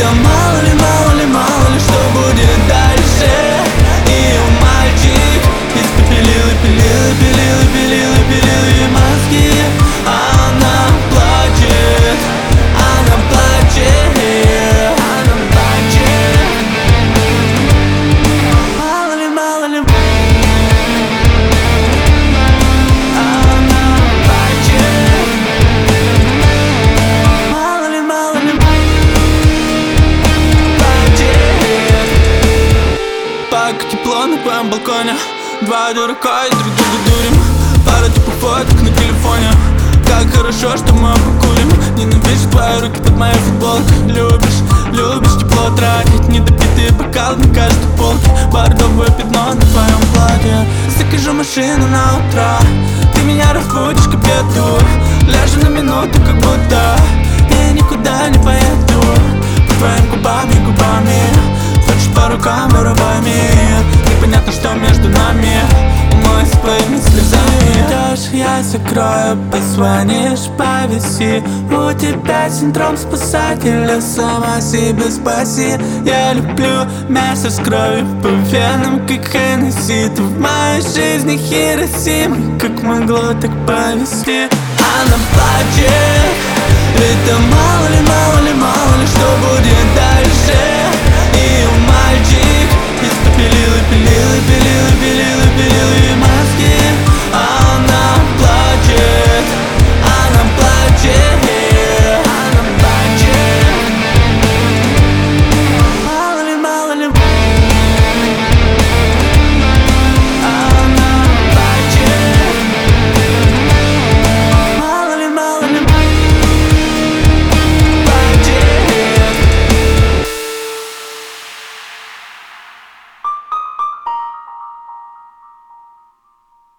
Это мало ли, что будет дальше. И мальчик испепелил и пилил, и пилил, и пилил, и пилил ей мозги. Она плачет, она плачет, она плачет. Мало ли, мало ли. Она плачет. Мало ли, мало ли. Плачет. Пока тепло на твоем балконе, два дурака и друг друга дурим. Пара типа фоток на телефоне. Как хорошо, что мы покурим. Ненавижу твои руки под моей футболкой. Любишь тепло тратить. Недопитые бокалы на каждой полке. Бордовое пятно на твоем платье. Закажу машину на утро. Ты меня разбудишь к обеду. Ляжу на минуту, как будто я никуда не поеду. По твоим губами. Хочешь по рукам, руками. Непонятно, что между нами. Умойся твоими слезами. Идешь, я закрою, позвонишь, повиси. У тебя синдром спасателя, сама себе спаси. Я люблю мясо с кровью по венам, как Хеннесси. Ты в моей жизни Хиросима, как могло так повести? Она плачет. Это мало ли, что будет дальше. И мальчик испепелил и пилил, и пилил, и пилил.